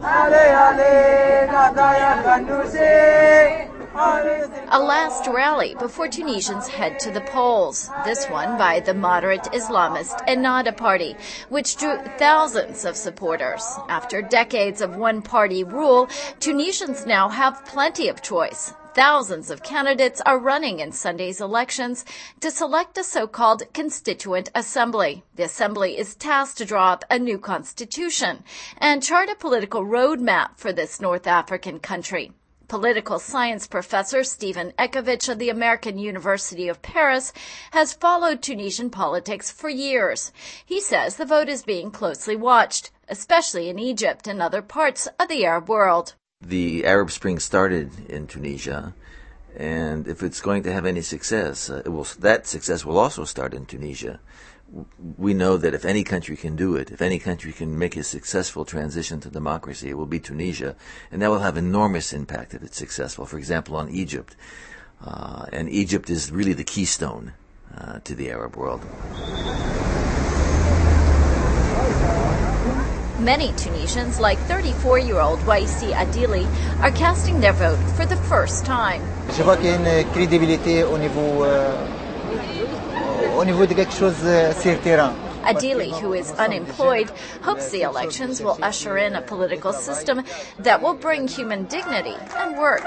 A last rally before Tunisians head to the polls, this one by the moderate Islamist Ennahda Party, which drew thousands of supporters. After decades of one-party rule, Tunisians now have plenty of choice. Thousands of candidates are running in Sunday's elections to select a so-called Constituent Assembly. The assembly is tasked to draw up a new constitution and chart a political roadmap for this North African country. Political science professor Stephen Ekovich of the American University of Paris has followed Tunisian politics for years. He says the vote is being closely watched, especially in Egypt and other parts of the Arab world. The Arab Spring started in Tunisia, and if it's going to have any success, that success will also start in Tunisia. We know that if any country can do it, if any country can make a successful transition to democracy, it will be Tunisia, and that will have enormous impact if it's successful. For example, on Egypt. And Egypt is really the keystone to the Arab world. Many Tunisians, like 34-year-old Waissi Adili, are casting their vote for the first time. Je crois qu'il y a une crédibilité au niveau de quelque chose sur le terrain. Adili, who is unemployed, hopes the elections will usher in a political system that will bring human dignity and work.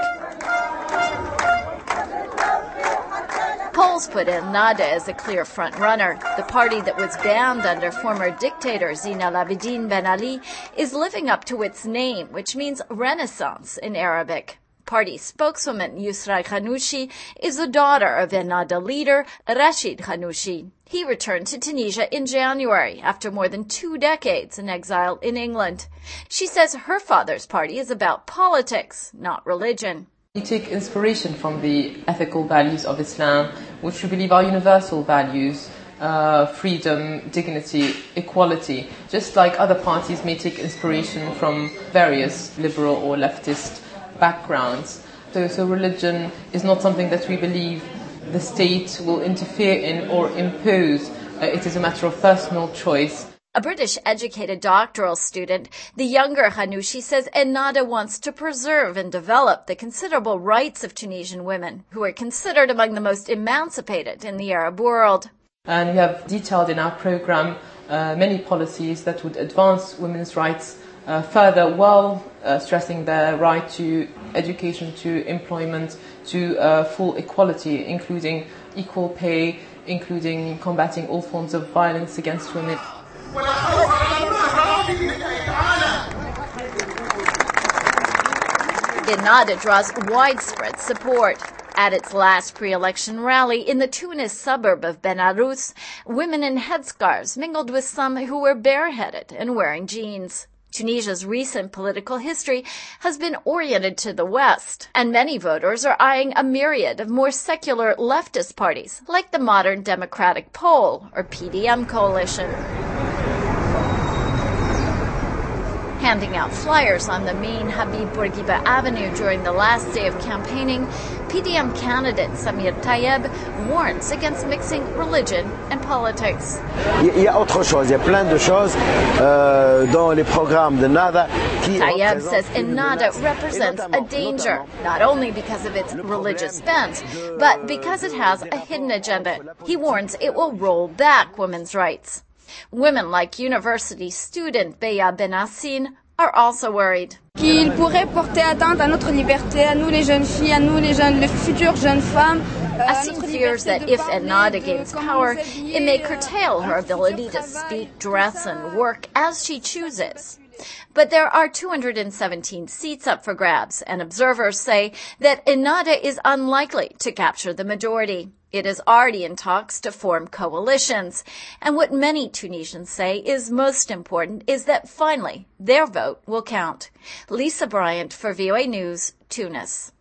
Polls put Ennahda as a clear front-runner. The party that was banned under former dictator Zine El Abidine Ben Ali is living up to its name, which means renaissance in Arabic. Party spokeswoman Yusra Ghannouchi is the daughter of Ennahda leader Rachid Ghannouchi. He returned to Tunisia in January after more than 2 decades in exile in England. She says her father's party is about politics, not religion. We take inspiration from the ethical values of Islam, which we believe are universal values, freedom, dignity, equality, just like other parties may take inspiration from various liberal or leftist backgrounds. So religion is not something that we believe the state will interfere in or impose. It is a matter of personal choice. A British-educated doctoral student, the younger Ghannouchi says Ennahda wants to preserve and develop the considerable rights of Tunisian women, who are considered among the most emancipated in the Arab world. And we have detailed in our program many policies that would advance women's rights further, while stressing their right to education, to employment, to full equality, including equal pay, including combating all forms of violence against women. Ennahda draws widespread support. At its last pre-election rally in the Tunis suburb of Ben Arous, women in headscarves mingled with some who were bareheaded and wearing jeans. Tunisia's recent political history has been oriented to the West, and many voters are eyeing a myriad of more secular leftist parties, like the Modern Democratic Pole or PDM coalition. Handing out flyers on the main Habib Bourguiba Avenue during the last day of campaigning, PDM candidate Samir Tayeb warns against mixing religion and politics. Il y a autre chose, il y a plein de choses dans les programmes d'Ennahda. Tayeb says Ennahda represents a danger, not only because of its religious bent, but because it has a hidden agenda. He warns it will roll back women's rights. Women like university student Beya Benassine are also worried. Qu'il pourrait porter atteinte à notre liberté, à nous les jeunes filles, à nous les futures jeunes femmes. Assine fears that if Ennahda gains power, it may curtail her ability to speak, dress, and work as she chooses. But there are 217 seats up for grabs, and observers say that Ennahda is unlikely to capture the majority. It is already in talks to form coalitions, and what many Tunisians say is most important is that finally their vote will count. Lisa Bryant for VOA News, Tunis.